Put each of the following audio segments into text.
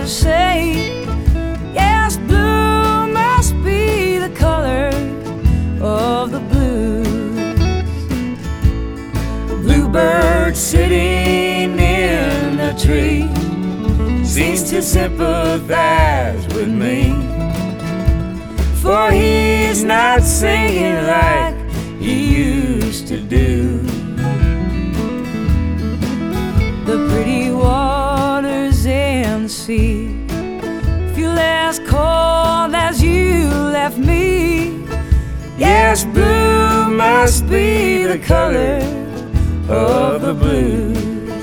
waters say, yes, blue must be the color of the blues. Bluebird sitting in a tree seems to sympathize with me, for he's not singing like he used to do. The pretty waters and the sea feel as cold as you left me. Yes, blue must be the color of the blues.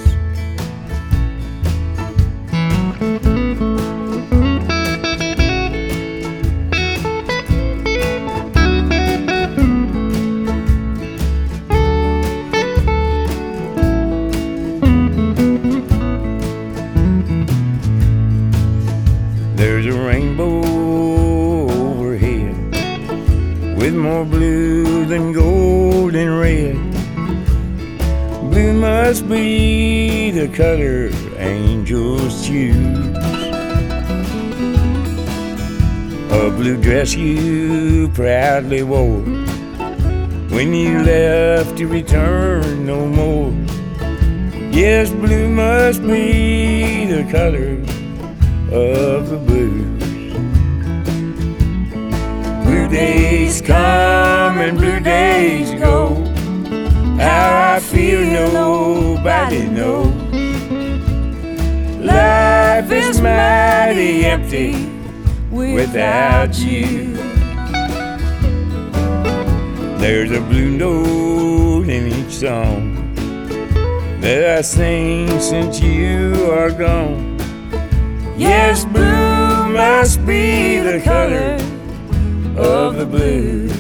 There's a rainbow overhead with more blue than gold and red. Blue must be the color angels choose. A blue dress you proudly wore when you left to return no more. Yes, blue must be the color of the blues. Blue days come and blue days go. How I feel nobody knows. Life is mighty empty without you. There's a blue note in each song that I sing since you are gone. Yes, blue must be the color of the blues.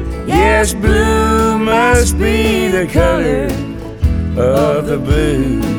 Yes, blue must be the color of the blues.